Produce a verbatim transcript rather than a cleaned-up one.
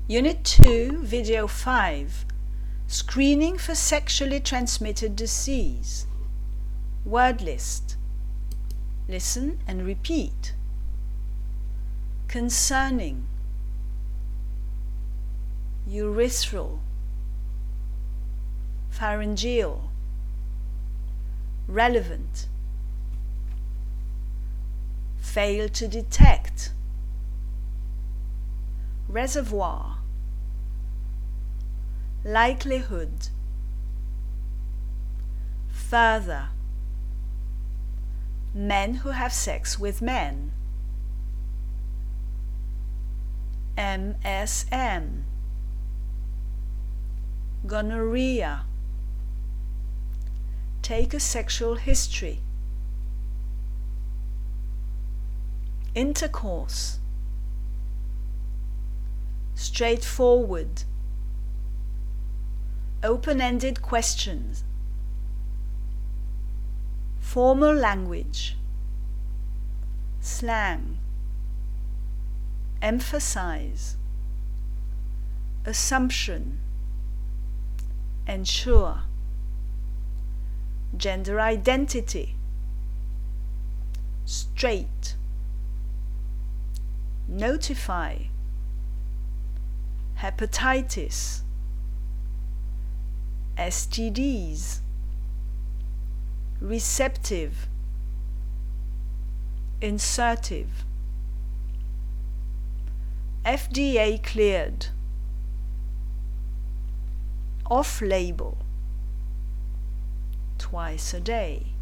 Unit two, Video five, Screening for Sexually Transmitted Disease. Word list. Listen and repeat. Concerning, urethral, pharyngeal, relevant, fail to detect, reservoir, likelihood, further, men who have sex with men, M S M, gonorrhea, take a sexual history, intercourse, straightforward, open-ended questions, formal language, slang, emphasize, assumption, ensure, gender identity, straight, notify, hepatitis, S T Ds, receptive, insertive, F D A cleared, off-label, twice a day.